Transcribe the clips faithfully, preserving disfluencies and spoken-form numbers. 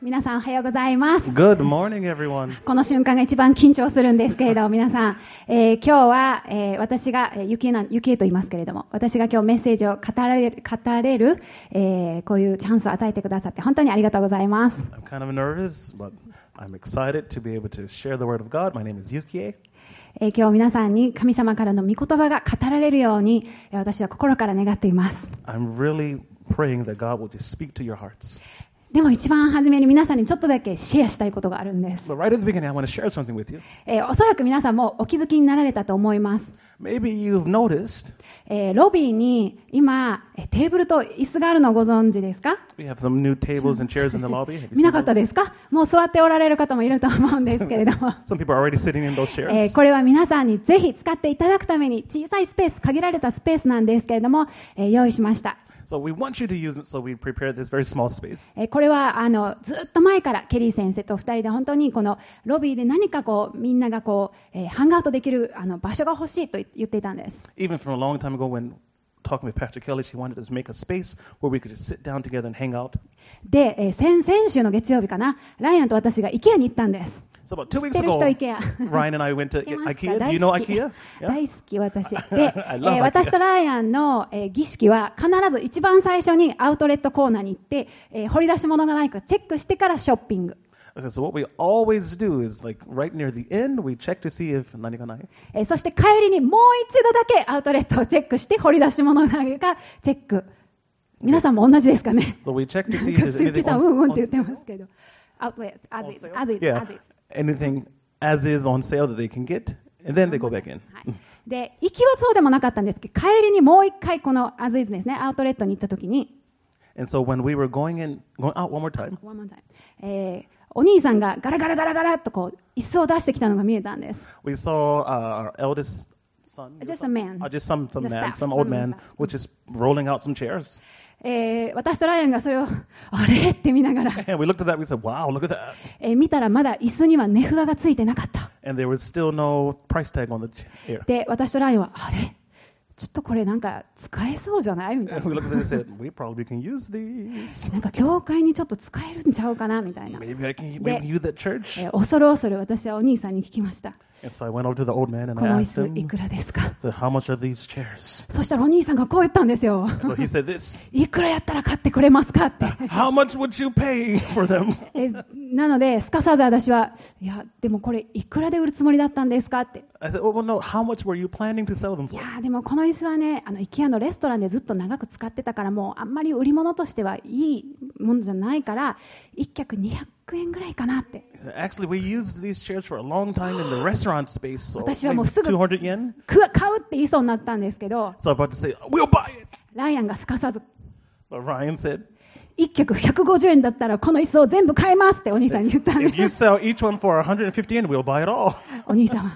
皆さんおはようございます。 Good morning, everyone. この瞬間が一番緊張するんですけれども、皆さん、えー、今日は、えー、私が、えー、ゆきえな、ゆきえと言いますけれども、私が今日メッセージを語られる、語れる、えー、こういうチャンスを与えてくださって本当にありがとうございます。 I'm kind of nervous, but I'm excited to be able to share the word of God. My name is Yukie. えー、今日皆さんに神様からの御言葉が語られるように、えー、私は心から願っています。 I'm really praying that God will just speak to your hearts. でも一番初めに皆さんにちょっとだけシェアしたいことがあるんです。 But right at the beginning, I want to share something with you. えー、おそらく皆さんもお気づきになられたと思います。 Maybe you've noticed. えー、ロビーに今テーブルと椅子があるのをご存知ですか？ We have some new tables and chairs in the lobby. 見なかったですか？もう座っておられる方もいると思うんですけれども Some people are already sitting in those chairs. えー、これは皆さんにぜひ使っていただくために小さいスペース、限られたスペースなんですけれども、えー、用意しました。 So we want you to use it, so we prepared this very small space. えー、これはあのずっと前からケリー先生と二人で本当にこのロビーで何かこうみんながこう、えー、ハングアウトできるあの場所が欲しいと言っていたんです。 Even from a long time ago when talking with Pastor Kelly, she wanted us to make a space where we could just sit down together and hang out. で、えー、先, 先週の月曜日かな、ライアンと私が IKEA に行ったんです。 So about two 知っ weeks てる ago, 人 IKEA Ryan and I went to 知ってますか？ IKEA. Do 大 you 好 know き IKEA? 大好き私で、 I え love ー、 IKEA. 私とライアンの、えー、儀式は必ず一番最初にアウトレットコーナーに行って、えー、掘り出し物がないかチェックしてからショッピング。 So what we always do is like right near the end, we check to see if 何がない。 えー、そして帰りにもう一度だけアウトレットをチェックして掘り出し物がないかチェック。皆さんも同じですかね？ So we check to see if there's 鈴木 anything さん on, うんうんって on 言ってますけど、アウトレット as is as is yeah, as is anything as is on sale that they can get, and then they go back in. はい、で行きはそうでもなかったんですけど、帰りにもう一回この as is ですね、アウトレットに行った時に、 And so when we were going in, going out one more time, One more time. えー、お兄さんがガラガラガラガラっとこう椅子を出してきたのが見えたんです。 we saw uh, our eldest son, Just a man. uh, just some some The man, staff. some old man, which is rolling out some chairs. えー、私とライアンがそれをあれって見ながら、 And we looked at that, we said, "Wow, look at that!" えー、見たらまだ椅子には値札がついてなかった。 And there was still no price tag on the chair. で、私とライアンはあれちょっとこれなんか使えそうじゃないみたい And な。 we looked at it and said, "We probably can use these. なんか教会にちょっと使えるんちゃうかなみたいな。 Maybe I can, で maybe use that church." えー、恐る恐る私はお兄さんに聞きました。 And so I went over to the old man and こ I の椅 asked 子い him, くらですか？ "So how much are these chairs?" そしたらお兄さんがこう言ったんですよ。 And so he said this. いくらやったら買ってくれますかって。 How much would you pay for them? えなので、すかさず私は、いや、でもこれいくらで売るつもりだったんですかって。 I said, "Oh well, no. How much were you planning to sell them い for?" や、でもこの椅子はね、あの、IKEA のレストランでずっと長く使ってたから、もうあんまり売り物としてはいいものじゃないから、一脚にひゃくえんぐらいかなって。 He said, "Actually, we used these chairs for a long time in the restaurant space, so 私はもう maybe すぐ two hundred yen." く買うって言いそうになったんですけど、 So I'm about to say, "We'll buy it." ライアンがすかさず、 But Ryan said, 一脚ひゃくごじゅうえんだったらこの椅子を全部買いますってお兄さんに言ったん "If で you す。 sell each one for one hundred fifty yen, we'll buy it all." お兄さんは、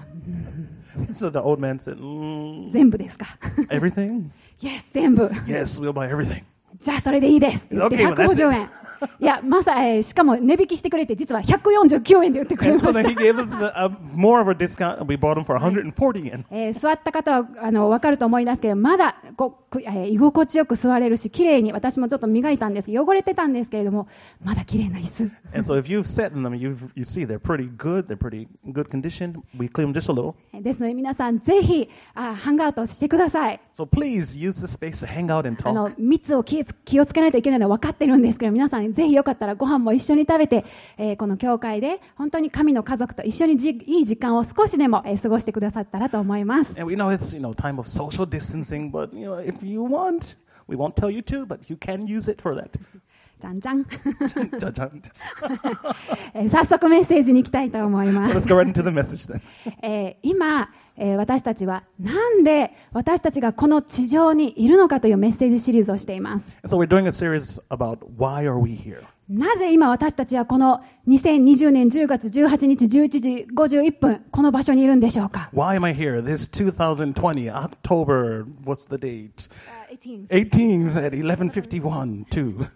So the old man said, mm, 全部ですか？ "Everything? Yes、全部。 Yes, we'll buy everything." じゃあそれでいいですって言って Okay, well, ひゃくごじゅうえん。いや、まさ、えー、しかも値引きしてくれて実はひゃくよんじゅうきゅうえんで売ってくれ And ま so し then た。 he gave us the, uh, more of a discount, and we bought them for one hundred forty yen. えー、座った方はあの分かると思いますけど、まだこう、えー、居心地よく座れるし、綺麗に私もちょっと磨いたんですけど、汚れてたんですけれども、まだ綺麗な椅子。 And so if you've sat in them, you you see they're pretty good, they're pretty good condition. We clean them just a little. ですので皆さんぜひあハングアウトしてください。 So please use the space to hang out and あの talk. 密を気をつ気をつけないといけないのは分かってるんですけど、皆さんぜひよかったらご飯も一緒に食べて、えー、この教会で本当に神の家族と一緒にじいい時間を少しでも、えー、過ごしてくださったらと思います。 And we know it's, you know, time of social distancing, but you know, if you want, we won't tell you to, but you can use it for that. じゃんじゃん、 Let's えー、早速メッセージに行きたいと思います。 go right into the message then. えー、今、えー、私たちはなんで私たちがこの地上にいるのかというメッセージシリーズをしています。 And so we're doing a series about why are we here? なぜ今私たちはこのにせんにじゅうねんじゅうがつじゅうはちにちじゅういちじごじゅういっぷんこの場所にいるんでしょうか？ Why am I here? This twenty twenty, October, what's the date? Uh, eighteenth. eighteenth at eleven fifty-one, two.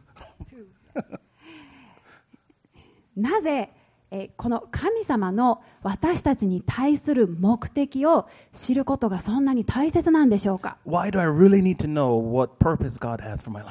なぜ、えー、この神様の私たちに対する目的を知ることがそんなに大切なんでしょうか？ Why do I really need to know what purpose God has for my life?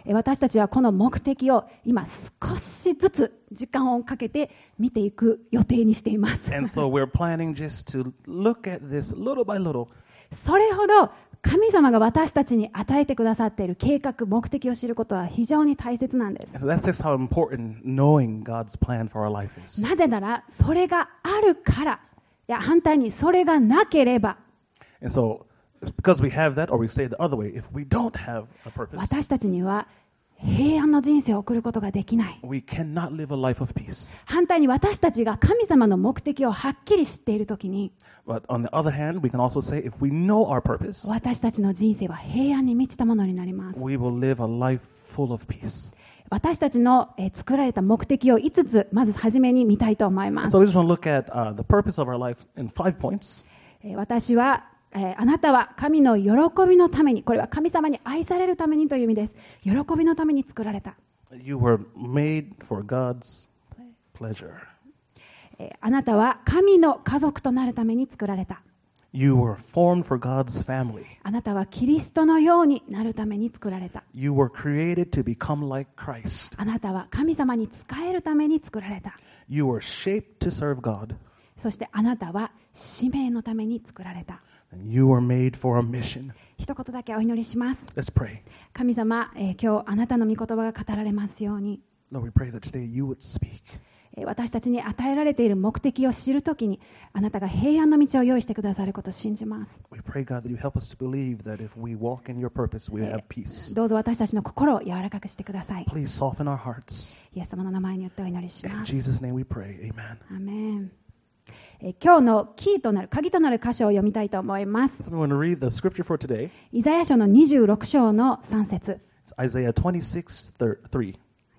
私たちはこの目的を今少しずつ時間をかけて見ていく予定にしています。 And so we're planning just to look at this little by little. それほど神様が私たちに与えてくださっている計画、目的を知ることは非常に大切なんです。 And so that's just how important knowing God's plan for our life is. なぜなら、それがあるから、いや反対にそれがなければ、 And so because we have that, or we say it the other way, if we don't have a purpose, 私たちには平安の人生を送ることができない。 we cannot live a life of peace. 反対に私たちが神様の目的をはっきり知っているときに、 But on the other hand, we can also say if we know our purpose, 私たちの人生は平安に満ちたものになります。 we will live a life full of peace. 私たちの、えー、作られた目的をいつつまず初めに見たいと思います。 So we just want to look at uh, the purpose of our life in five points. えー、私はえー、あなたは神の喜びのために、これは神様に愛されるためにという意味です。喜びのために作られた。 You were made for God's pleasure. えー、あなたは神の家族となるために作られた。 You were formed for God's family. あなたはキリストのようになるために作られた。 You were created to become like Christ. あなたは神様に仕えるために作られた。 You were shaped to serve God. そしてあなたは使命のために作られた。 And you were made for a mission. 一言だけお祈りします。 Let's pray. 神様、えー、今日あなたの御言葉が語られますように。 Lord, we pray that today you would speak. 私たちに与えられている目的を知るときに、あなたが平安の道を用意してくださることを信じます。 We pray, God, that you help us to believe that if we walk in your purpose, we have peace. どうぞ私たちの心を柔らかくしてください。 Please soften our hearts. イエス様の名前によってお祈りし In ます。 Jesus' name we pray. Amen. アーメン。え今日のキーとなる、鍵となる箇所を読みたいと思います。 So we want to read the scripture for today. イザヤ書のにじゅうろく章のさん節。 It's Isaiah twenty-six, three.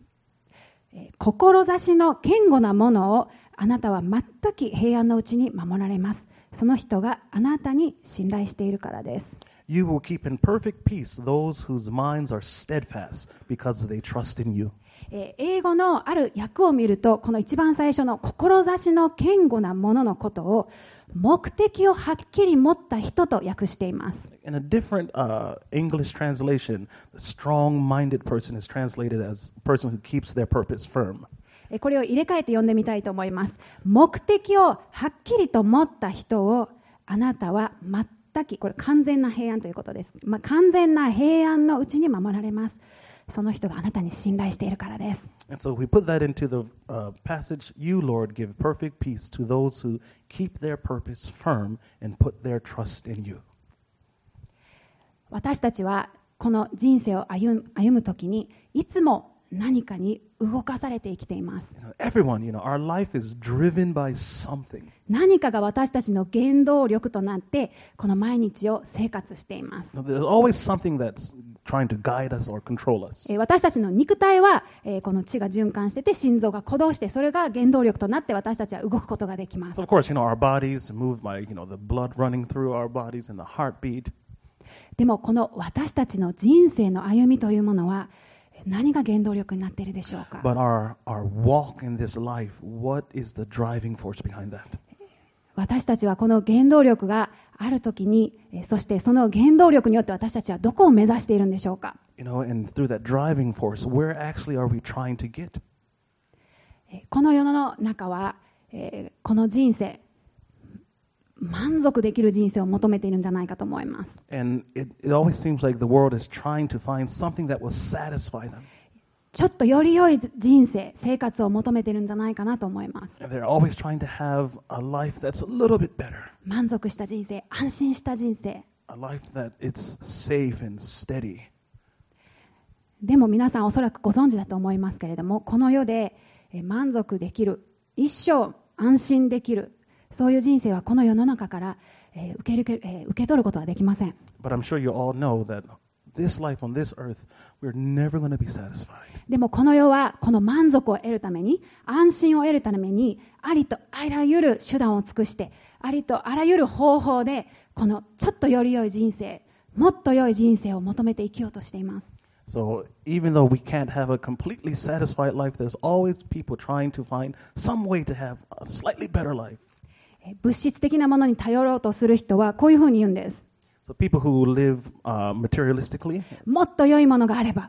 志の堅固なものをあなたは全く平安のうちに守られます。その人があなたに信頼しているからです。 You will keep in perfect peace those whose minds are steadfast because they trust in you. えー、英語のある訳を見ると、この一番最初の志の堅固なもののことを目的をはっきり持った人と訳しています。 In a different uh, English translation, the strong-minded person is translated as a person who keeps their purpose firm. これを入れ替えて読んでみたいと思います。目的をはっきりと持った人をあなたは全く、これ完全な平安ということです。まあ、完全な平安のうちに守られます。その人があなたに信頼しているからです。 And so if we put that into the uh, passage, you, Lord, give perfect peace to those who keep their purpose firm and put their trust in you. 私たちはこの人生を歩む、歩むときにいつも何かに動かされて生きています。 You know, everyone, you know, our life is driven by something. 何かが私たちの原動力となってこの毎日を生活しています。 Now, there's always something that's trying to guide us or control us. 私たちの肉体はこの血が循環してて心臓が鼓動して、それが原動力となって私たちは動くことができます。 So of course, you know, our bodies move by, you know, the blood running through our bodies and the heartbeat. でもこの私たちの人生の歩みというものは何が原動力になっているでしょうか。 But our, our walk in this life, what is the driving force behind that? 私たちはこの原動力があるときに、そしてその原動力によって私たちはどこを目指しているんでしょうか。 You know, and through that driving force, where actually are we trying to get? この世の中は、えー、この人生、満足できる人生を求めているんじゃないかと思います。 And it, it always seems like the world is trying to find something that will satisfy them. ちょっとより良い人生、生活を求めているんじゃないかなと思います。 And they're always trying to have a life that's a little bit better. 満足した人生、安心した人生。 A life that it's safe and steady. でも皆さんおそらくご存知だと思いますけれども、この世で満足できる、一生安心できる、そういう人生はこの世の中から受ける、受け取ることはできません。 But I'm sure you all know that this life on this earth, we're never going to be satisfied. でもこの世はこの満足を得るために、安心を得るために、ありとあらゆる手段を尽くして、ありとあらゆる方法で、このちょっとより良い人生、もっと良い人生を求めて生きようとしています。 So even though we can't have a completely satisfied life, there's always people trying to find some way to have a slightly better life. 物質的なものに頼ろうとする人はこういうふうに言うんです。 So people who live uh, materialistically, もっと良いものがあれば、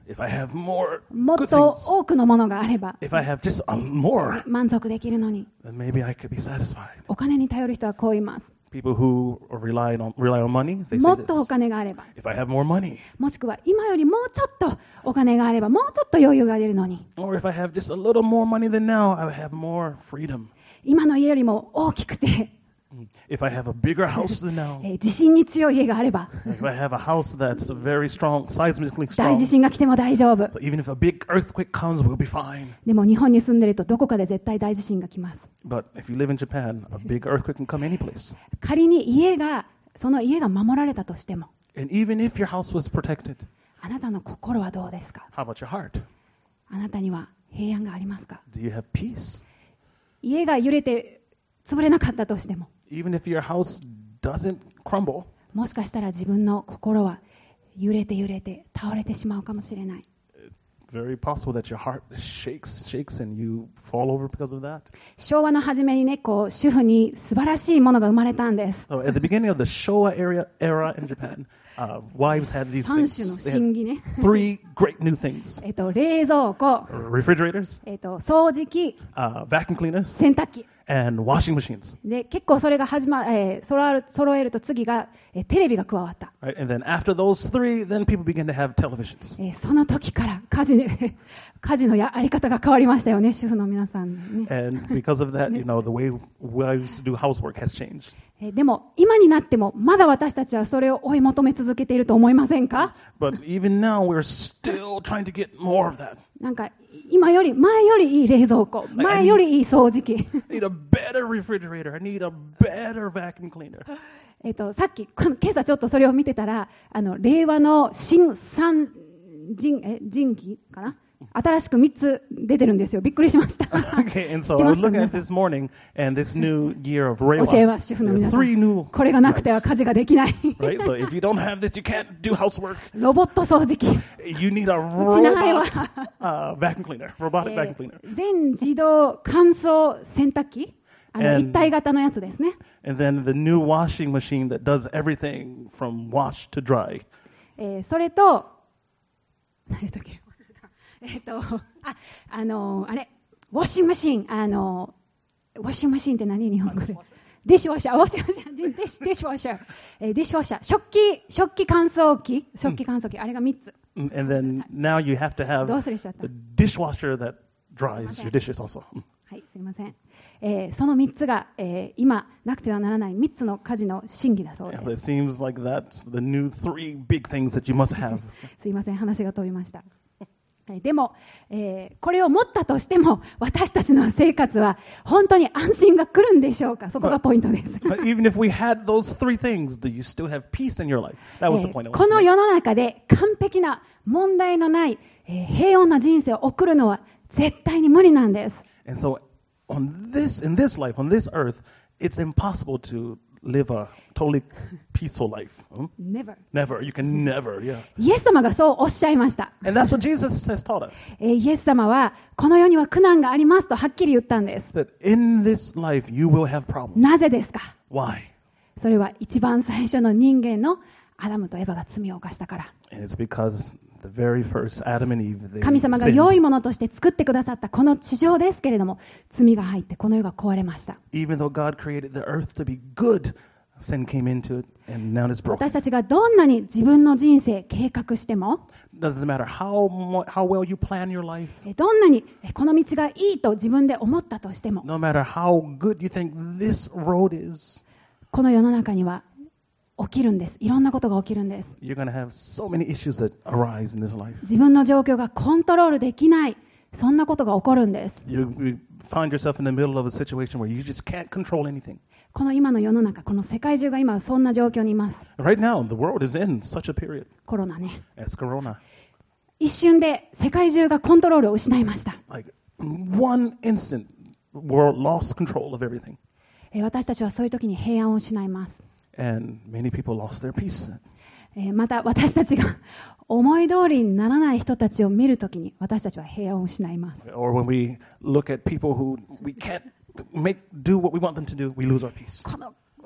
If I have more もっ good と things, 多くのものがあれば if I have just a more, 満足できるのに、 then maybe I could be satisfied. お金に頼る人はこう言います。 People who rely on rely on money, they も say っとお this. 金があれば、 If I have more money, もしくは今よりもうちょっとお金があれば、もうちょっと余裕が出るのに、 or if I have just a little more money than now, I would have more freedom. 今の家よりも大きくて、 If I have a bigger house than now, えー地震に強い家があれば、 if I have a house that's very strong, seismically 大 strong, 地震が来ても大丈夫。 so even if a big earthquake comes, we'll be fine. でも日本に住んでるとどこかで絶対大地震が来ます。 But if you live in Japan, a big earthquake can come any place. 仮に家が、その家が守られたとしても、 And even if your house was protected, あなたの心はどうですか？ how about your heart? あなたには平安がありますか？ Do you have peace? 家が揺れて潰れなかったとしても、 Even if your house doesn't crumble, もしかしたら自分の心は揺れて揺れて倒れてしまうかもしれない。 very possible that your heart shakes, shakes, and you fall over because of that. 昭和の初めにね、こう主婦に素晴らしいものが生まれたんです。 So at the beginning of the Showa era, era in Japan, uh, wives had these 三 things. 種の They 神 had 器ね。 three great new things: えっと冷蔵庫、 refrigerators, えっと掃除機、 uh, vacuum cleaners, 洗濯機。 and washing machines. で結構それが始ま、えー、揃える揃えると次が、えー、テレビが加わった。 Right? And then after those three, then people begin to have televisions. えーその時から家事に家事のやあり方が変わりましたよね、主婦の皆さん、ね。 And because of that, you know, the way wives do housework has changed. えーでも今になってもまだ私たちはそれを追い求め続けていると思いませんか？ But even now, we're still trying to get more of that. なんか今より前よりいい冷蔵庫、前よりいい掃除機。 I need a better refrigerator. I need a better vacuum cleaner. えっとさっきこの今朝ちょっとそれを見てたら、あの令和の新三人え人気かな。新しくみっつ出てるんですよ。びっくりしました。 Okay, and 知っ so て I ま was すか looking 皆 at さん。 this morning, and this new year of 教えま Reiwa, す、主婦の there 皆 are さん。 three new これがなくては lights, 家事ができない。 right? So if you don't have this, you can't do housework. ロボット掃除機。 You need a うちの愛は robot uh, vacuum cleaner, robotic え vacuum ー cleaner. 全自動乾燥洗濯機、あの And- 一体型のやつですね。 And then the new washing machine that does everything from wash to dry. えーそれと、何だっけ、忘れた。えっと、あ、あのーあれ、ウォッシングマシン、あのーウォッシングマシンって何日本語で？ディッシュウォッシャー、ウォッシングマシン、ディッシュディッシュウォッシャー、えーディッシュウォッシャー、食器、食器乾燥機、食器乾燥機、あれがみっつ。 Mm, And then now you have to have どうするしちゃった？ the dishwasher that dries your dishes also. Mm. はい、すみません。えーそのみっつが、えー今なくてはならないみっつの家事の真偽だそうで Yeah, す。 it seems like that's the new three big things that you must have. すいません、話が飛びました。えーでも、えーこれを持ったとしても私たちの生活は本当に安心が来るんでしょうか？そこがポイントです。 But even if we had those three things, do you still have peace in your life? That was the え point. I ー wanted こ to の make. 世の中で完璧な問題のない、えー平穏な人生を送るのは絶対に無理なんです。 And so on this, in this life, on this earth, it's impossible to live a totally peaceful life. Hmm? Never. Never. You can never. Yeah. イエス様がそうおっしゃいました。 And that's what Jesus has taught us. えーイエス様はこの世には苦難がありますとはっきり言ったんです。 That in this life, you will have problems. なぜですか？ Why? それは一番最初の人間のアダムとエバが罪を犯したから。 And it's because the very first Adam and Eve, they 神様が sinned. 良いものとして作ってくださったこの地上ですけれども、罪が入ってこの世が壊れました。 Even though God created the earth to be good, sin came into it, and now it's broken. 私たちがどんなに自分の人生計画しても、 Doesn't matter how mo- how well you plan your life, えどんなにえこの道がいいと自分で思ったとしても、 no matter how good you think this road is, この世の中には起きるんです。いろんなことが起きるんです。 you're going to have so many issues that arise in this life. 自分の状況がコントロールできない、そんなことが起こるんです。 You, you find yourself in the middle of a situation where you just can't control anything. この今の世の中、この世界中が今そんな状況にいます。 Right now, the world is in such a period コロナね。 as Corona. 一瞬で世界中がコントロールを失いました。 Like in one instant, world lost control of everything, えー私たちはそういう時に平安を失います。 and many people lost their peace. えーまた私たちが思い通りにならない人たちを見るときに私たちは平安を失います。 Or when we look at people who we can't make do what we want them to do, we lose our peace. この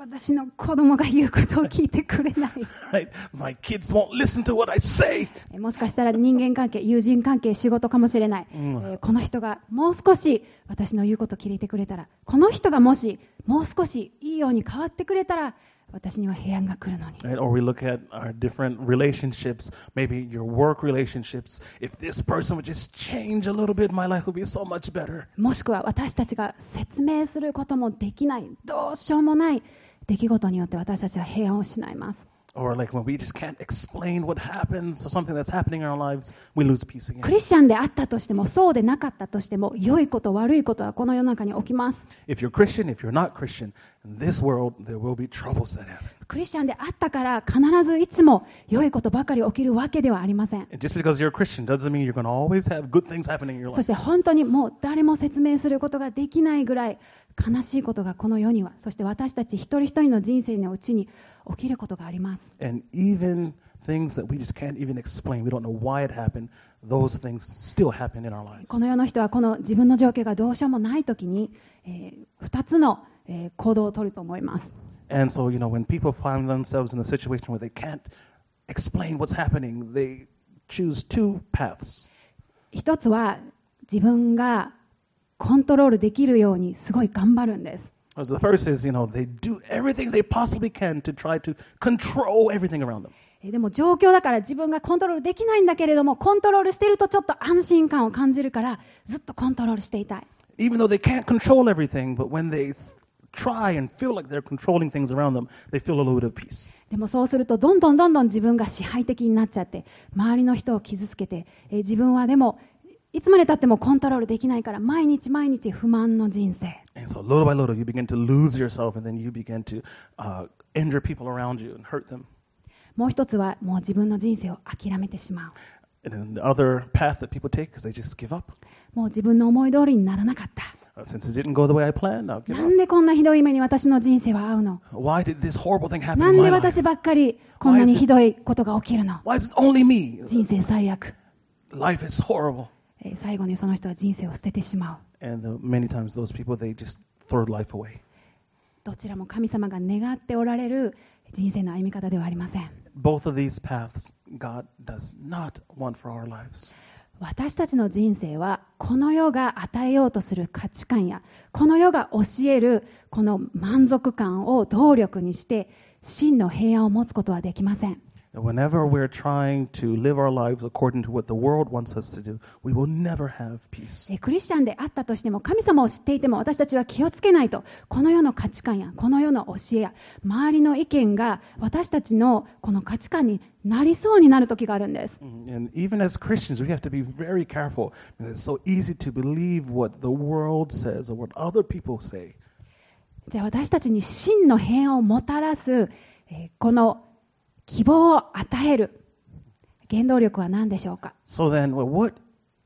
私の子供が言うことを聞いてくれない。 Right? My kids won't listen to what I say. もしかしたら人間関係、友人関係、仕事かもしれない。えーこの人がもう少し私の言うことを聞いてくれたら、この人がもしもう少しいいように変わってくれたら、私には平安が来るのに。 Right? Or we look at our different relationships, maybe your work relationships. If this person would just change a little bit, my life would be so much better. もしくは私たちが説明することもできない、どうしようもない出来事によって私たちは平安を失います。 Or like when we just can't explain what happens or something that's happening in our lives, we lose peace ク again. リスチャンであったとしても、そうでなかったとしても、良いこと悪いことはこの世の中に起きます。 If you're Christian, if you're not Christian, in this world there will be troubles that happen. クリスチャンであったから必ずいつも良いことばかり起きるわけではありません。 And just because you're a Christian doesn't mean you're going to always have good things happening in your そ life. して本当にもう誰も説明することができないぐらい悲しいことがこの世には、そして私たち一人一人の人生のうちに起きることがあります。 And even things that we just can't even explain, we don't know why it happened, those things still happen in our lives. この世の人はこの自分の状況がどうしようもないときに、えー、ふたつの、えー行動を取ると思います。 And so, you know, when people find themselves in a situation where they can't explain what's happening, they choose two paths. 一つは自分がコントロールできるようにすごい頑張るんです。 So the first is, you know, they do everything they possibly can to try to control everything around them. えーでも状況だから自分がコントロールできないんだけれども、コントロールしてるとちょっと安心感を感じるからずっとコントロールしていたい。 Even though they can't control everything, but when they th- try and feel like they're controlling things around them, they feel a little bit of peace. でもそうするとどんどんどんどん自分が支配的になっちゃって、周りの人を傷つけて、えー自分はでもいつまで経ってもコントロールできないから毎日毎日不満の人生。 And so little by little, you begin to lose yourself, and then you begin to uh, injure people around you and hurt them. もう一つはもう自分の人生を諦めてしまう。 And then the other path that people take is they just give up. もう自分の思い通りにならなかった。 Uh, since it didn't go the way I planned, I'll give な up. んでこんなひどい目に私の人生は合うの？ Why did this horrible thing happen な in ん my で life? 私ばっかりこんなにひどいことが起きるの？ Why is it only me? 人生最悪。 Life is horrible. えー最後にその人は人生を捨ててしまう。 And uh, many times those people, they just throw life away. どちらも神様が願っておられる人生の歩み方ではありません。 Both of these paths, God does not want for our lives. 私たちの人生はこの世が与えようとする価値観やこの世が教えるこの満足感を動力にして真の平安を持つことはできません。 Whenever we're trying to live our lives according to what the world wants us to do, we will never have peace. えクリスチャンであったとしても神様を知っていても私たちは気をつけないとこの世の価値観やこの世の教えや周りの意見が私たちのこの価値観になりそうになる時があるんです。 And even as Christians, we have to be very careful because it's so easy to believe what the world says or what other people say. じゃあ私たちに真の平安をもたらす、えーこの希望を与える原動力は何でしょうか？ So then, well, what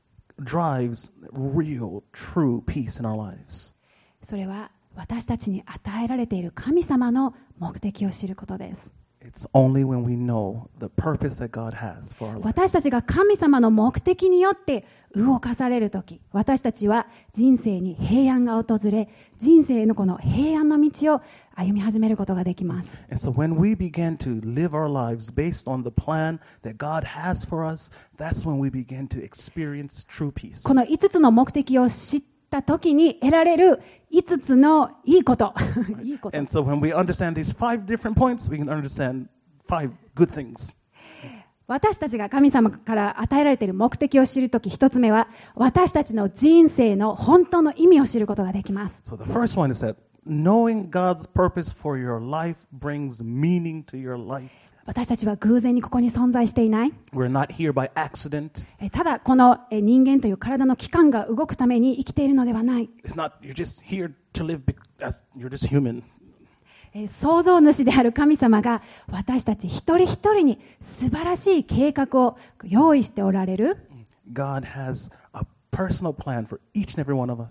drives real, true peace in our lives? それは私たちに与えられている神様の目的を知ることです。 It's only when we know the purpose that God has for our life. 私たちが神様の目的によって動かされるとき、私たちは人生に平安が訪れ、人生のこの平安の道を歩み始めることができます。 And so when we begin to live our lives based on the plan that God has for us, that's when we begin to experience true peace. このいつつの目的を知ったときに得られるいつつのいいこと。いいこと。 And so when we understand these five different points, we can understand five good things. 私たちが神様から与えられている目的を知るとき、一つ目は私たちの人生の本当の意味を知ることができます。 So the first one is that knowing God's purpose for your life brings meaning to your life. 私たちは偶然にここに存在していない。 We're not here by accident. えただこのえ人間という体の器官が動くために生きているのではない。 It's not, you're just here to live because you're just human. え創造主である神様が私たち一人一人に素晴らしい計画を用意しておられる。 God has a personal plan for each and every one of us.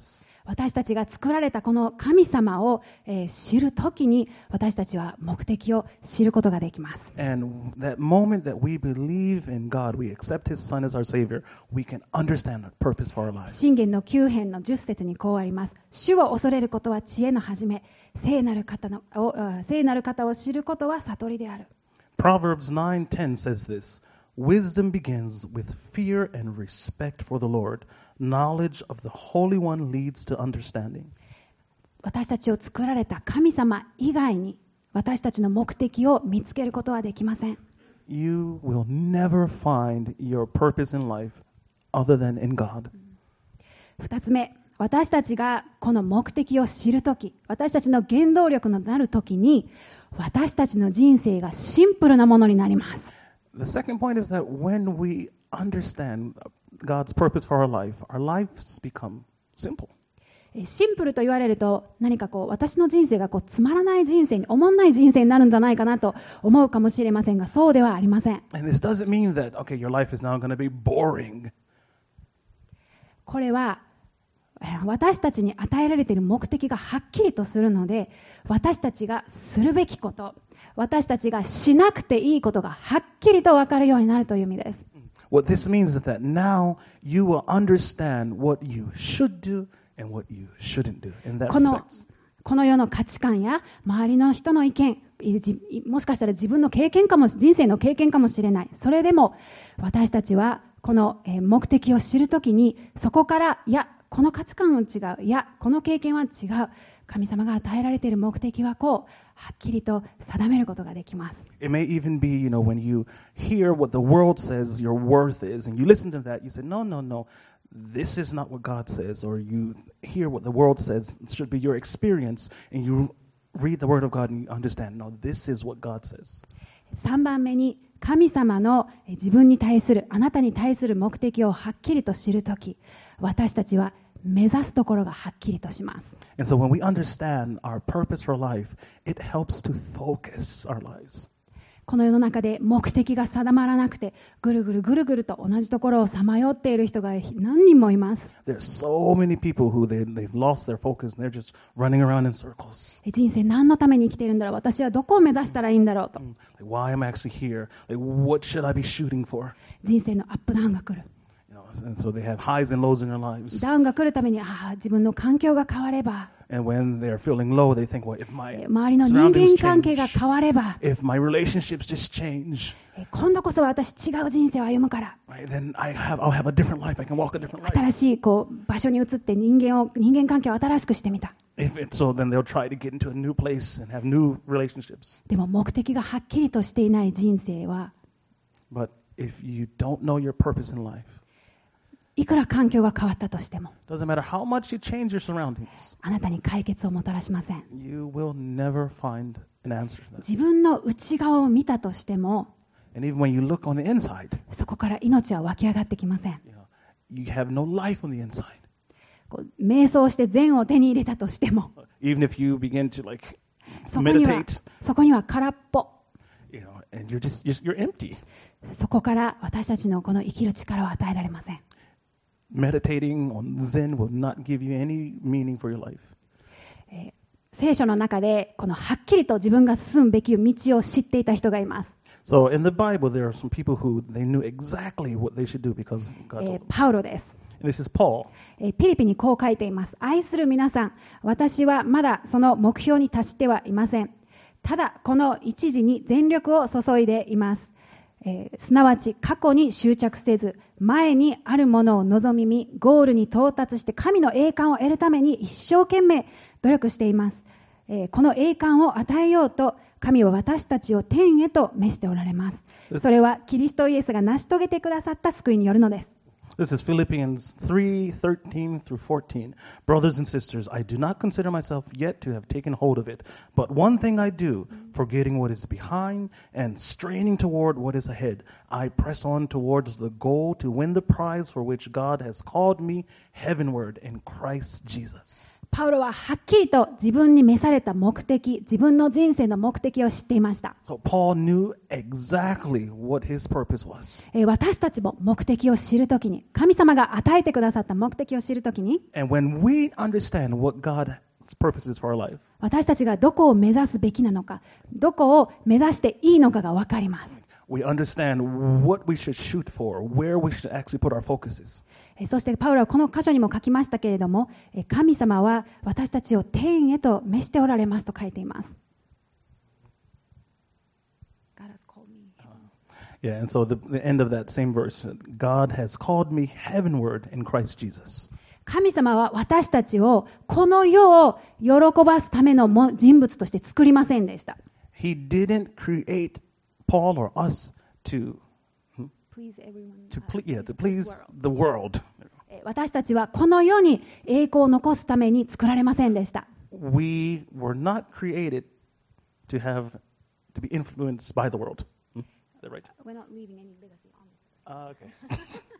私たちが作られたこの神様を、えー、知るときに私たちは目的を知ることができます。 And that moment that we believe in God, we accept His Son as our Savior, we can understand the purpose for our lives. 箴言のきゅう編のじゅっ節にこうあります。主を恐れることは知恵の始め、聖なる方のを聖なる方を知ることは悟りである。 Proverbs nine ten says this, Wisdom begins with fear and respect for the Lord. Knowledge of the Holy One leads to understanding. 私たちを作られた神様以外に私たちの目的を見つけることはできません。 You will never find your purpose in life other than in God. 二つ目、私たちがこの目的を知るとき、私たちの原動力になるときに、私たちの人生がシンプルなものになります。 The second point is that when we understand God's purpose for our life, our lives become simple. シンプルと言われると何かこう私の人生がこうつまらない人生に、おもんない人生になるんじゃないかなと思うかもしれませんが、そうではありません。 And this doesn't mean that, okay, your life is now going to be boring. これは私たちに与えられている目的がはっきりとするので、私たちがするべきこと、私たちがしなくていいことがはっきりと分かるようになるという意味です。 What this means is that now you will understand what you should do and what you shouldn't do in that この respect. この世の価値観や周りの人の意見、もしかしたら自分の経験かも、人生の経験かもしれない。それでも私たちはこの目的を知るときに、そこからいやこの価値観は違う、いやこの経験は違う、神様が与えられている目的はこう、はっきりと定めることができます。 It may even be, you know, when you hear what the world says your worth is and you listen to that, you say, no, no, no, this is not what God says. Or you hear what the world says should be your experience and you read the Word of God and you understand, no, this is what God says. さんばんめに、神様の自分に対する、あなたに対する目的をはっきりと知るとき、私たちは目指すところがはっきりとします。 And so when we understand our purpose for life, it helps to focus our lives. この世の中で目的が定まらなくて、ぐるぐるぐるぐると同じところをさまよっている人が何人もいます。 There are so many people who they, they've lost their focus and they're just running around in circles. 人生何のために生きているんだろう、私はどこを目指したらいいんだろうと。 Like, why am I actually here? Like, what should I be shooting for? 人生のアップダウンが来る。 And so they have highs and lows in their lives. ダウンが来るために、ああ、自分の環境が変われば。 And when they're feeling low, they think, well, if my 周りの人 surroundings 間関係が change, 変われば、 if my relationships just change, 今度こそ私違う人生を歩むから、 right, then I have, I'll have a different life. I can walk a different life. 新しいこう場所に移って人間を人間関係を新しくしてみた。 If it's so, then they'll try to get into a new place and have new relationships. でも目的がはっきりとしていない人生は、 But if you don't know your purpose in life, いくら環境が変わったとしても、 doesn't matter how much you change your surroundings, あなたに解決をもたらしません。 you will never find an answer to that. 自分の内側を見たとしても、 And even when you look on the inside, そこから命は湧き上がってきません。 you know, you have no life on the inside. こう瞑想して善を手に入れたとしても、 Even if you begin to like そこには meditate, そこには空っぽ。 you know, and you're just you're, you're empty. そこから私たちのこの生きる力を与えられません。 Meditating on Zen will not give you any meaning for your life. 聖書の中でこのはっきりと自分が進むべき道を知っていた人がいます。 So in the Bible, there are some people who they knew exactly what they should do because God え told ー them. パウロです。 And this is Paul. えーピリピにこう書いています。愛する皆さん、私はまだその目標に達してはいません。ただこの一時に全力を注いでいます。えーすなわち過去に執着せず、前にあるものを望み見、ゴールに到達して神の栄冠を得るために一生懸命努力しています。えーこの栄冠を与えようと、神は私たちを天へと召しておられます。それはキリストイエスが成し遂げてくださった救いによるのです。 This is Philippians three thirteen through fourteen. Brothers and sisters, I do not consider myself yet to have taken hold of it. But one thing I do, forgetting what is behind and straining toward what is ahead, I press on towards the goal to win the prize for which God has called me heavenward in Christ Jesus. パウロははっきりと自分に召された目的、自分の人生の目的を知っていました。 So Paul knew exactly what his purpose was. えー私たちも目的を知るときに、神様が与えてくださった目的を知るときに、 And when we understand what God's purpose is for our life, 私たちがどこを目指すべきなのか、どこを目指していいのかがわかります。 we understand what we should shoot for, where we should actually put our focuses. えーそしてパウロはこの箇所にも書きましたけれども、えー神様は私たちを天へと召しておられますと書いています。God has called me. Yeah, and so the, the end of that same verse, God has called me heavenward in Christ Jesus. 神様は私たちをこの世を喜ばすためのも人物として作りませんでした。 He didn't create Paul or us to, Please everyone, to, ple- yeah, to please the world. えー私たちはこの世に栄光を残すために作られませんでした。 We were not created to have, to be influenced by the world. Hmm? Is that right? We're not leaving any legacy on this. Uh, okay.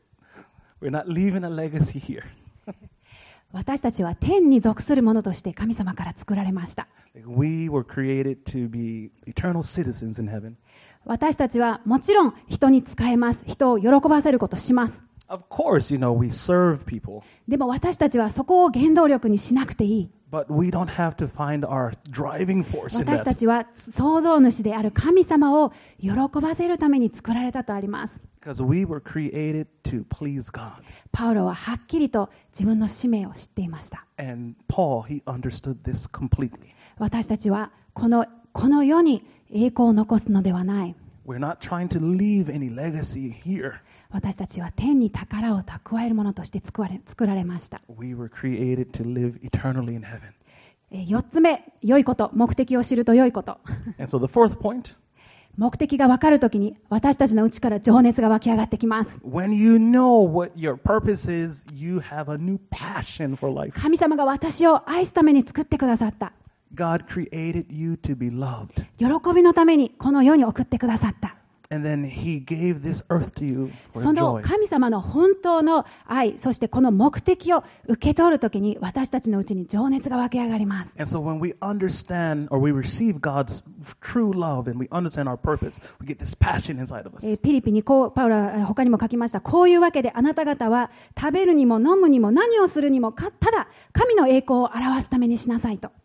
We're not leaving a legacy here. 私たちは天に属するものとして神様から作られました。 We were created to be eternal citizens in heaven. 私たちはもちろん人に仕えます。人を喜ばせることをします。 Of course, you know, we serve people, でも私たちはそこを原動力にしなくていい。 but we don't have to find our driving force in 私た that. ちは創造主である神様を喜ばせるために作られたとあります。 Because we were created to please God. パウロははっきりと自分の使命を知っていました。 And Paul, he understood this completely. 私たちはこの、この世に栄光を残すのではない。 We're not trying to leave any legacy here. 私たちは天に宝を蓄えるものとして作られ、作られました。 We were created to live eternally in heaven. えー四つ目、良いこと、目的を知ると良いこと。 And so the fourth point, 目的が分かるときに私たちの内から情熱が湧き上がってきます。 when you know what your purpose is, you have a new passion for life. 神様が私を愛すために作ってくださった。 God created you to be loved. 喜びのためにこの世に送ってくださった。 And then he gave this earth to you そ for の joy. 神様の本当の愛、そしてこの目的を受け取るときに私たちのうちに情熱が湧き上がります。 And so when we understand or we receive God's true love and we understand our purpose, we get this passion inside of えー us. ピリピにこうパウロは他にも書きました。こういうわけであなた方は食べるにも飲むにも何をするにもかただ神の栄光を表すためにしなさいと。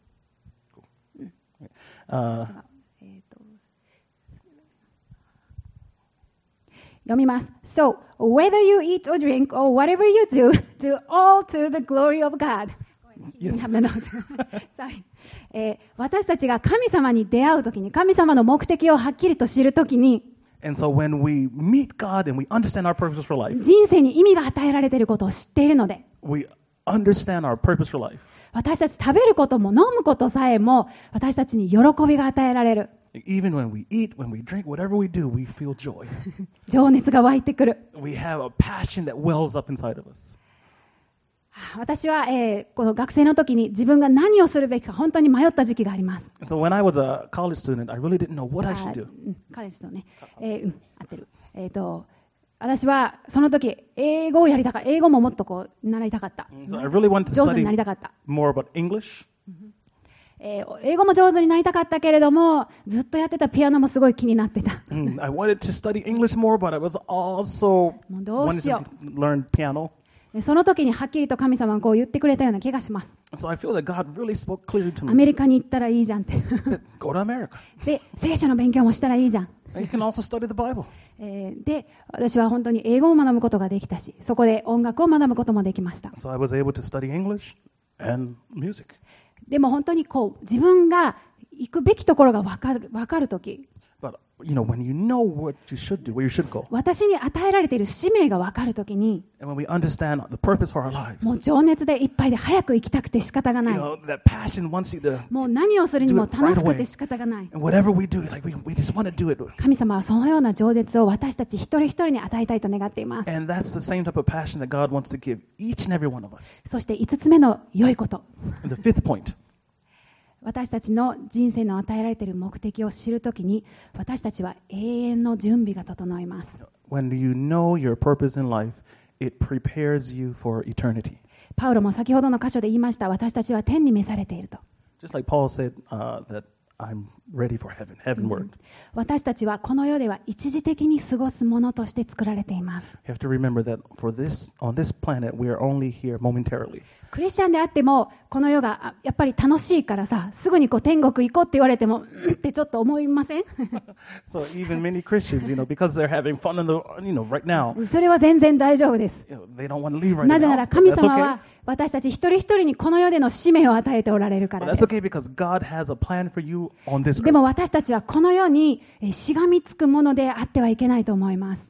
Uh, えーと読みます。So, whether you eat or drink or whatever you do, do all to the glory of God. Yes. Sorry. えー私たちが神様に出会うときに、神様の目的をはっきりと知るときに、 and so when we meet God and we understand our purpose for life, 人生に意味が与えられていることを知っているので、 we understand our purpose for life. 私たち食べることも飲むことさえも私たちに喜びが与えられる。 Even when we eat, when we drink, whatever we do, we feel joy. 情熱が湧いてくる。 We have a passion that wells up inside of us. 私は、えーこの学生の時に自分が何をするべきか本当に迷った時期があります。 And so when I was a college student, I really didn't know what I あ should do. うん彼氏とね、えーうん、合ってる。えっ、と、私はその時英語をやりたかった。英語ももっとこう習いたかった。 So I really wanted to 上手に study なりたかった。 more about English. えー英語も上手になりたかったけれども、ずっとやってたピアノもすごい気になってた。 Mm, I wanted to study English more, but I was also もうどう wanted しよ to learn piano. う。その時にはっきりと神様がこう言ってくれたような気がします。 So I feel that God really spoke clearly to ア me. メリカに行ったらいいじゃんって。 Go to America. で、聖書の勉強もしたらいいじゃん。 And you can also study the Bible. えーで、私は本当に英語を学ぶことができたし、そこで音楽を学ぶこともできました。 So I was able to study English and music. でも本当にこう、自分が行くべきところが分かる、分かるとき、 But, you know, when you know what you should do, where you should go, 私に与えられている使命が分かるときに、 and when we understand the purpose for our lives, もう情熱でいっぱいで早く行きたくて仕方が you ない。 know, that passion wants you to, もう何をするにも楽しくて仕方がない。 and whatever we do, like we, we just want to do it. 神様はそのような情熱を私たち一人一人に与えたいと願っています。 And that's the same type of passion that God wants to give each and every one of us. そして五つ目の良いこと。 And the fifth point, 私たちの人生の与えられている目的を知るときに、私たちは永遠の準備が整います。 when you know your purpose in life, it prepares you for eternity. パウロも先ほどの箇所で言いました。私たちは天に召されていると。 Just like Paul said uh, that I'm ready for heaven, heavenward. 私たちはこの世では一時的に過ごすものとして作られています。 You have to remember that for this, on this planet, we are only here momentarily. クリスチャンであっても、この世がやっぱり楽しいからさ、すぐにこう天国行こうって言われても、うんってちょっと思いません So even many Christians, you know, because they're having fun in the, you know, right now, それは全然大丈夫です。 you know, they don't want to leave right なぜな now. ら But 神 that's 様 okay. は私たち一人一人にこの世での使命を与えておられるか But らで that's す。 okay because God has a plan for you on this で earth. も私たちはこの世にえーしがみつくものであってはいけないと思います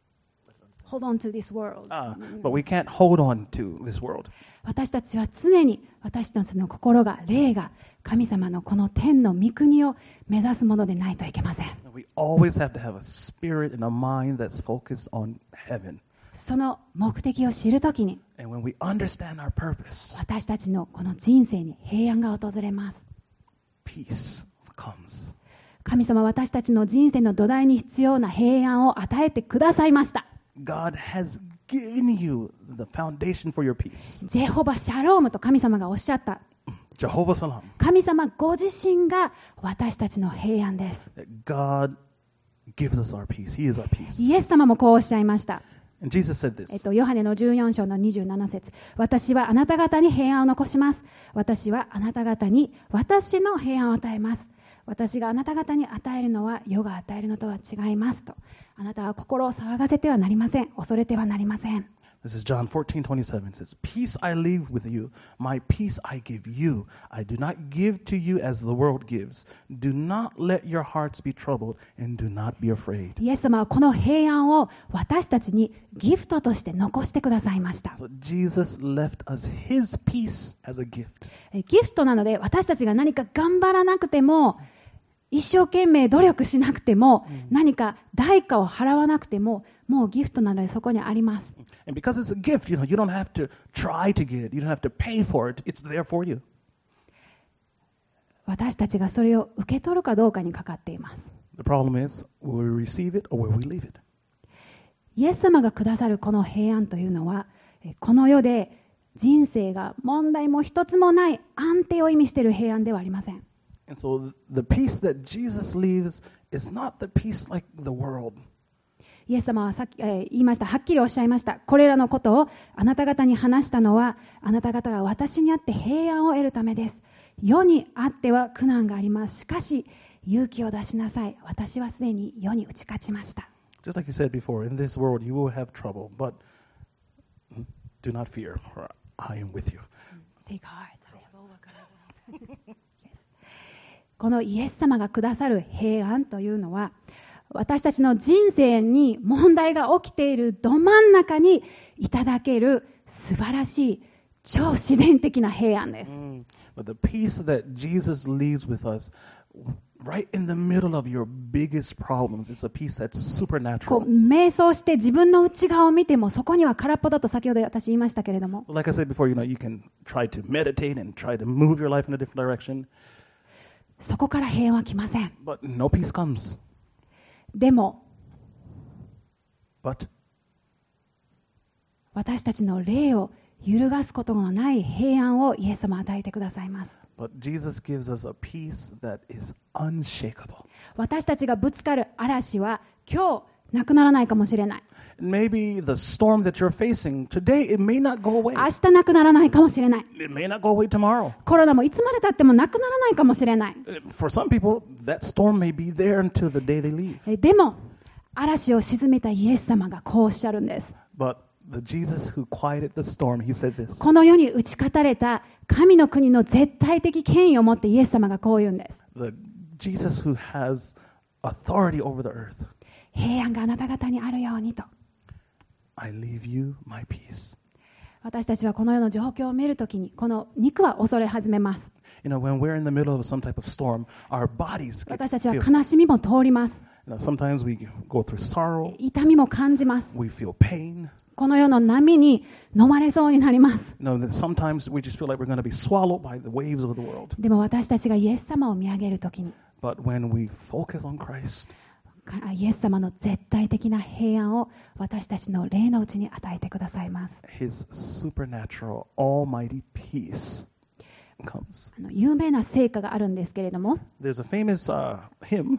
。Hold on to this world. Uh, but we can't hold on to this world. 私たちは常に私たちの心が、霊が神様のこの天の御国を目指すものでないといけません。 We always have to have a spirit and a mind that's focused on heaven. その目的を知るときに、 And when we understand our purpose, 私たちのこの人生に平安が訪れます。 peace comes. 神様は私たちの人生の土台に必要な平安を与えてくださいました。 God has given you the foundation for your peace. ジェホバ・シャロームと神様がおっしゃった。 Jehovah Salam. 神様ご自身が私たちの平安です。 That God gives us our peace. He is our peace. イエス様もこうおっしゃいました。 And Jesus said えっ this. と、ヨハネのじゅうよん章のにじゅうなな節。私はあなた方に平安を残します。私はあなた方に私の平安を与えます。私があなた方に与えるのは世が与えるのとは違いますと。あなたは心を騒がせてはなりません。恐れてはなりません。 This is John fourteen twenty-seven. It says, Peace I leave with you. My peace I give you. I do not give to you as the world gives. Do not let your hearts be troubled and do not be afraid. イエス様はこの平安を私たちにギフトとして残してくださいました。 So Jesus left us his peace as a gift. えギフトなので私たちが何か頑張らなくても、一生懸命努力しなくても、何か代価を払わなくても、もうギフトなのでそこにあります。 And because it's a gift, you know, you don't have to try to get it. You don't have to pay for it. It's there for you. 私たちがそれを受け取るかどうかにかかっています。 The problem is, will we receive it or will we leave it? イエス様がくださるこの平安というのは、えこの世で人生が問題も一つもない安定を意味している平安ではありません。 And so the peace that Jesus leaves is not the peace like the world. イエス様はさっき、えー言いました。はっきりおっしゃいました。これらのことをあなた方に話したのは、あなた方が私にあって平安を得るためです。世にあっては苦難があります。しかし、勇気を出しなさい。私はすでに世に打ち勝ちました。 Just like you said before, in this world you will have trouble, but do not fear, for I am with you. Take heart. Yes. このイエス様がくださる平安というのは、私たちの人生に問題が起きているど真ん中にいただける素晴らしい超自然的な平安です。 Mm. But the peace that Jesus leaves with us, right in the middle of your biggest problems, it's a peace that's こう supernatural. 瞑想して自分の内側を見てもそこには空っぽだと先ほど私言いましたけれども、 Like I said before, you know, you can try to meditate and try to move your life in a different direction, そこから平安は来ません。 but no peace comes. でも But 私たちの霊を揺るがすことのない平安をイエス様は与えてくださいます。 but Jesus gives us a peace that is unshakable. 私たちがぶつかる嵐は今日なくならないかもしれない。 Maybe the storm that you're facing today, it may not go away. 明日なくならないかもしれない。 It may not go away tomorrow. コロナもいつまで経ってもなくならないかもしれない。 For some people, that storm may be there until the day they leave. えでも嵐を鎮めたイエス様がこうおっしゃるんです。 But the Jesus who quieted the storm, he said this. この世に打ち勝たれた神の国の絶対的権威を持ってイエス様がこう言うんです。 The Jesus who has authority over the earth. 平安があなた方にあるようにと。 I leave you my peace. 私たちはこの世の状況を見るときにこの肉は恐れ始めます。 You know, when we're in the middle of some type of storm, our bodies get 私たちは feel, 悲しみも通ります。 you know, sometimes we go through sorrow, 痛みも感じます。 we feel pain. この世の波に飲まれそうになります。 You know, that sometimes we just feel like we're going to be swallowed by the waves of the world. でも私たちがイエス様を見上げるときに But when we focus on Christ, イエス様の絶対的な平安を私たちの霊のうちに与えてくださいます。 His supernatural, almighty peace comes. あの有名な聖歌があるんですけれども、 There's a famous uh, hymn,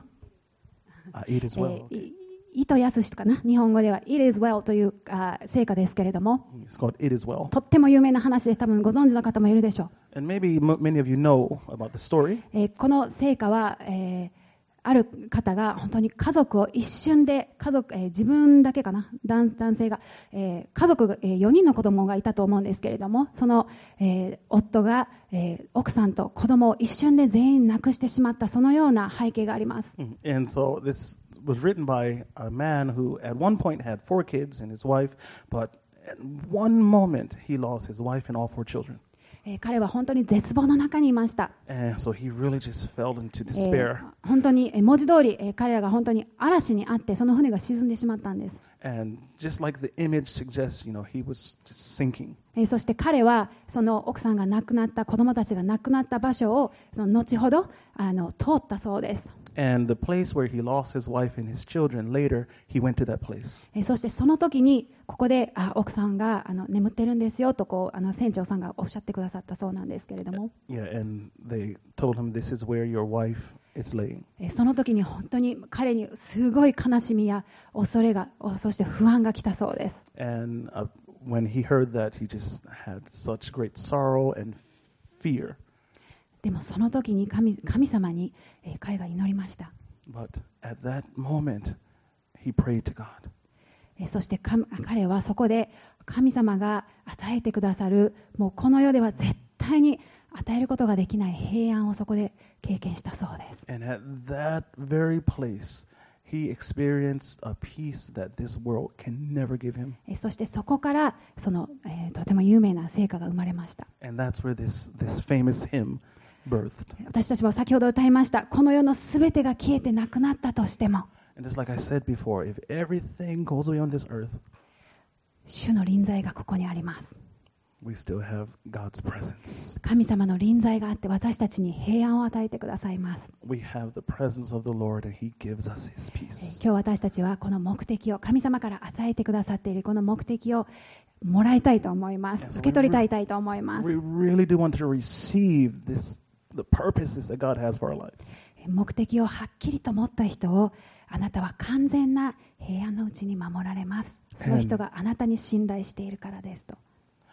uh, It is え well. ーい糸安しかな、日本語では It is well というあ聖歌ですけれども、 It's called It is well. とっても有名な話です。多分ご存知の方もいるでしょう。 And maybe m- many of you know about the story. えーこの聖歌は、えーある方が本当に家族を一瞬で家族、えー自分だけかな 男, 男性が、えー家族が、えーよにんの子供がいたと思うんですけれども、その、えー夫が、えー奥さんと子供を一瞬で全員亡くしてしまった、そのような背景があります。 And so this was written by a man who at one point had four kids and his wife, but at one moment he lost his wife and all four children. えー彼は本当に絶望の中にいました。 And so he really just fell into え despair. ー本当にえー文字通り、えー彼らが本当に嵐にあってその船が沈んでしまったんです。 And just like the image suggests, you know, he was just sinking. えーそして彼はその奥さんが亡くなった子供たちが亡くなった場所をその後ほどあの通ったそうです。 And the place where he lost his wife and his children, later he went to that place. えーそしてその時にここであ奥さんがあの眠ってるんですよとこうあの船長さんがおっしゃってくださったそうなんですけれども、 Yeah, and they told him, this is where your wife is laying. えーその時に本当に彼にすごい悲しみや恐れがおそして不安が来たそうです。 And uh, when he heard that, he just had such great sorrow and fear. でもその時に 神, 神様に、えー彼が祈りました。 But at that moment, he prayed to God. えーそして神彼はそこで神様が与えてくださるもうこの世では絶対に与えることができない平安をそこで経験したそうです。 And at that very place, he experienced a peace that this world can never give him. えーそしてそこからその、えーとても有名な聖歌が生まれました。 And that's where this, this famous hymn birthed. 私たちは先ほど歌いました。この世のすべてが消えてなくなったとしても、 And just like I said before, if everything goes away on this earth, 主の臨在がここにあります。 we still have God's presence. 神様の臨在があって私たちに平安を与えてくださいます。 We have the presence of the Lord, and he gives us his えー peace. 今日私たちはこの目的を神様から与えてくださっているこの目的をもらいたいと思います。受け取りたいたいと思います。 We really do want to receive this, the purposes that God has for our lives. 目的をはっきりと持った人をあなたは完全な平安のうちに守られます。その人があなたに信頼しているからですと。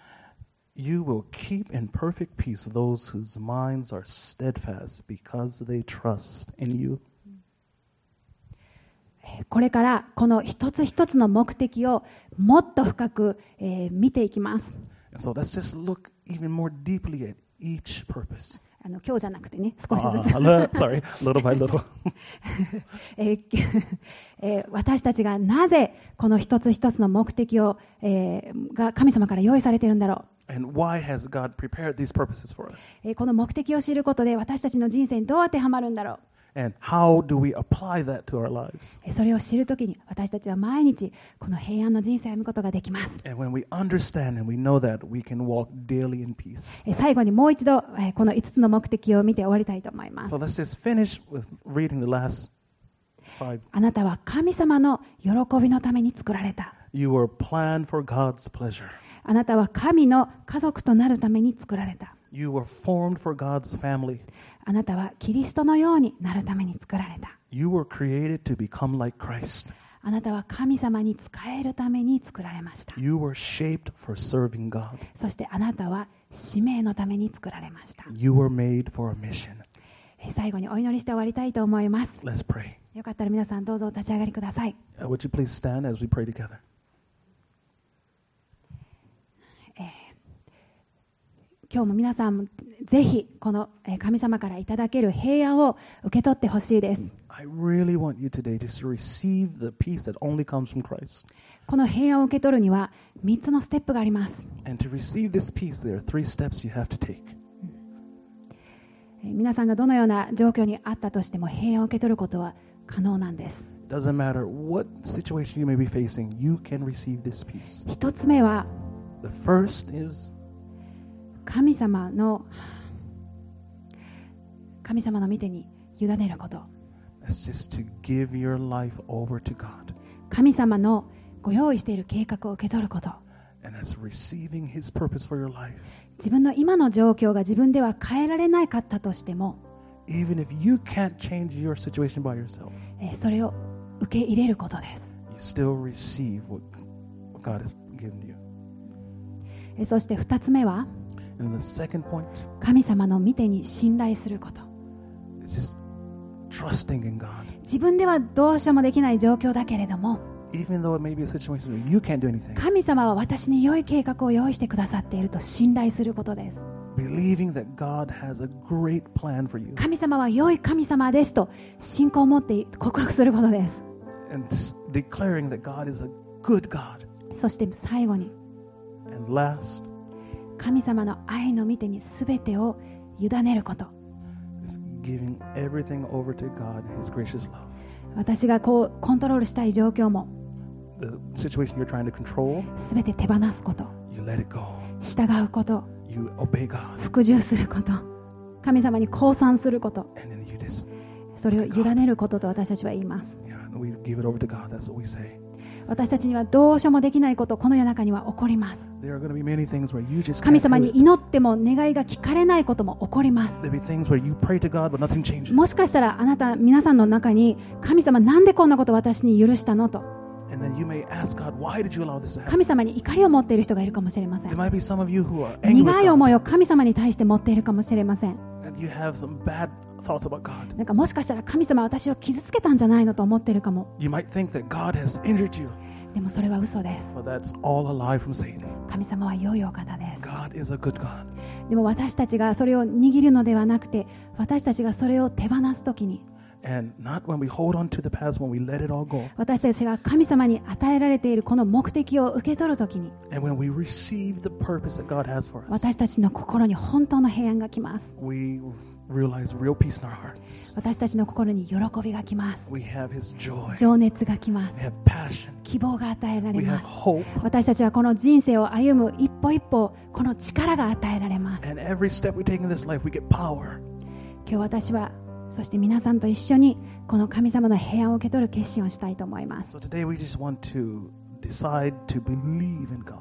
You will keep in perfect peace those whose minds are steadfast because they trust in you. えーこれからこの一つ一つの目的をもっと深く、えー見ていきます。 And so let's just look even more deeply at each purpose. あの今日じゃなくてね、少しず Uh, つ、 sorry, little by little. えーえー私たちがなぜこの一つ一つの目的を、えーが神様から用意されているんだろう。 And why has God prepared these purposes for us? えーこの目的を知ることで私たちの人生にどう当てはまるんだろう。 And how do we apply that to our lives? えーそれを知るときに私たちは毎日この平安の人生を歩むことができます。 And when we understand and we know that, we can walk daily in peace. えー最後にもう一度、えーこの五つの目的を見て終わりたいと思います。 So let's just finish with reading the last five. あなたは神様の喜びのために作られた。 You were planned for God's pleasure. あなたは神の家族となるために作られた。 You were formed for God's family. あなたはキリストのようになるために作られた。 You were created to become like Christ. あなたは神様に仕えるために作られました。 You were shaped for serving God. そしてあなたは使命のために作られました。 You were made for a mission. え最後にお祈りして終わりたいと思います。 Let's pray. よかったら皆さんどうぞお立ち上がりください。 Uh, would you please stand as we pray together? 今日も皆さんもぜひこのえー神様からいただける平安を受け取ってほしいです。 I really want you today just to receive the peace that only comes from Christ. この平安を受け取るにはみっつのステップがあります。 And to receive this peace, there are three steps you have to take. えー皆さんがどのような状況にあったとしても平安を受け取ることは可能なんです。 Doesn't matter what situation you may be facing, you can receive this peace. 一つ目は The first is 神様の神様の御手に委ねること。 That's just to give your life over to God. 神様のご用意している計画を受け取ること。 And that's receiving His purpose for your life. 自分の今の状況が自分では変えられなかったとしても、 Even if you can't change your situation by yourself, えーそれを受け入れることです。 you still receive what, what God has given you. えーそして二つ目は、 And the second point 神様の御手に信頼すること。 is just trusting in God. 自分ではどうしようもできない状況だけれども、 Even though it may be a situation where you can't do anything, 神様は私に良い計画を用意してくださっていると信頼することです。 believing that God has a great plan for you. 神様は良い神様ですと信仰を持って告白することです。 And just declaring that God is a good God. そして最後に、 And last 神様の愛の御手に全てを委ねること。 is giving everything over to God, His gracious love. 私がこうコントロールしたい状況も The situation you're trying to control, 全て手放すこと、 you let it go. 従うこと、 You obey God. 服従すること、神様に降参すること、 And then you just, それを委ねることと私たちは言います。 yeah, we give it over to God. That's what we say. 私たちにはどうしようもできないこと、この世の中には起こります。 There are going to be many things where you just 神 can't 様 do に it. 祈っても願いが聞かれないことも起こります。 There'll be things where you pray to God, but nothing changes. もしかしたらあなた皆さんの中に、神様なんでこんなこと私に許したのと、 And then you may ask God, why did you allow this to happen? 神様に怒りを持っている人がいるかもしれませ There ん。 might be some of you who are angry with 苦い思 God, いを神様に対して持っているかもしれません。 and you have some bad thoughts about God. なんかもしかしたら神様は私を傷つけたんじゃないのと思っているかも。 You might think that God has injured you, でもそれは嘘です。 but that's all a lie from Satan. 神様は良いお方です。 God is a good God. でも私たちがそれを握るのではなくて、私たちがそれを手放すときに、 And not when we hold on to the past, when we let it all go. 私たちが神様に与えられているこの目的を受け取るときに、 And when we receive the purpose that God has for us, 私たちの心に本当の平安が来ます。 we realize real peace in our hearts. 私たちの心に喜びが来ます。 We have His joy. 情熱が来ま We す。 have passion. 希望が与えられ We have ます。 hope. 私たちはこの人生を歩む一歩一歩、この力が与えられます。 And every step we take in this life, we get power. 今日私は、そして皆さんと一緒にこの神様の平安を受け取る決心をしたいと思います。 So today we just want to decide to believe in God.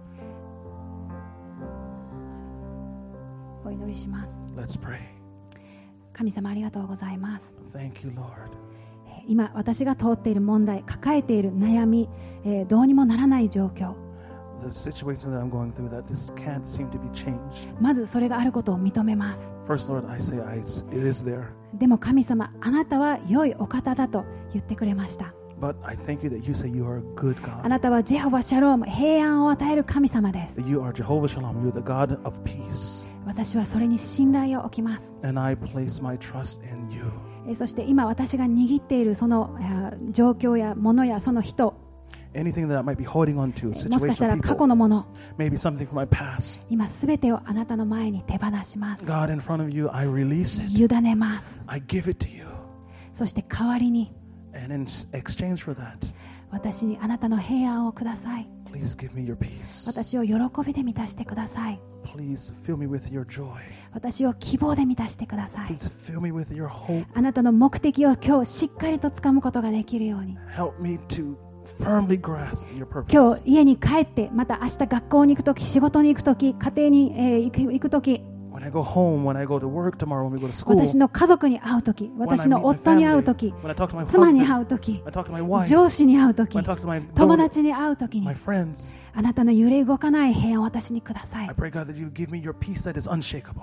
お祈りします。 Let's pray. 神様ありがとうございます。 Thank you, Lord. えー今私が通っている問題、抱えている悩み、えーどうにもならない状況、 The situation that I'm going through that just can't seem to be changed. まずそれがあることを認めます。 First, Lord, I say I, it is there. でも神様、あなたは良いお方だと言ってくれました。 But I thank you that you say you are a good あ God. なたはジェホバシャローム、平安を与える神様です。 That you are Jehovah Shalom. You're the God of peace. 私はそれに信頼を置きます。 And I place my trust in you. えーそして今私が握っているそのえー状況やものやその人、 Anything that I might be holding on to, もしかした situation, ら過去 people, のもの、 maybe something from my past. 今すべてをあなたの前に手放します。 God, in front of you, I release it. 委ねます。 I give it to you. そして代わりに And in exchange for that, 私にあなたの平安をください。 please give me your peace. 私を喜びで満たしてください。 Please fill me with your joy. 私を希望で満たしてください。 Please fill me with your hope. あなたの目的を今日しっかりとつかむことができるように。 Help me to firmly grasp your 今 purpose. 日家に帰って、また明日学校に行くとき、仕事に行くとき、家庭に、えー行く行くとき、 When I go home, when I go to work tomorrow, when we go to school, 私の家族に会うとき、 when I 私の meet my 夫に会う family, とき、 when I talk to my 妻に husband, 会うとき、 when I talk to my wife, 上司に会うとき when I、talk to my 友 daughter, 達に会うときに my、friends, あなたの揺れ動かない平安を私にくださ I い。 pray, God, that you give me your peace that is unshakable.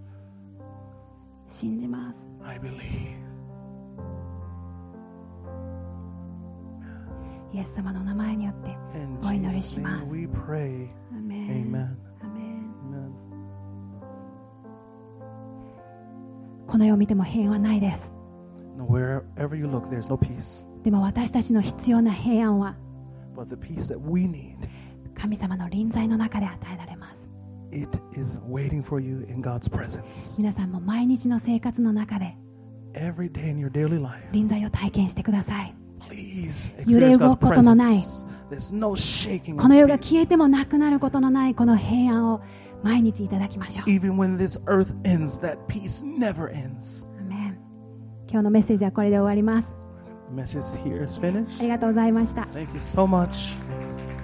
信じます。 I believe. イエス様の名前によって In お祈り Jesus' しま name す。 we pray. アメン。 Amen. アメン。 Amen. この世を見ても平安はないです。 No, wherever you look, there's no peace. でも私たちの必要な平安は But the peace that we need, 神様の臨在の中で与えられます。 it is waiting for you in God's presence. 皆さんも毎日の生活の中で Every day in your daily life, 臨在を体験してください。 please 揺れ experience 動 God's くことのない、 presence. There's no shaking この世 in が space. 消えてもなくなることのないこの平安を毎日いただきましょう。 Even when this earth ends, that peace never ends. アメン。 今日のメッセージはこれで終わります。 Message here is finished. ありがとうございました。 Thank you so much.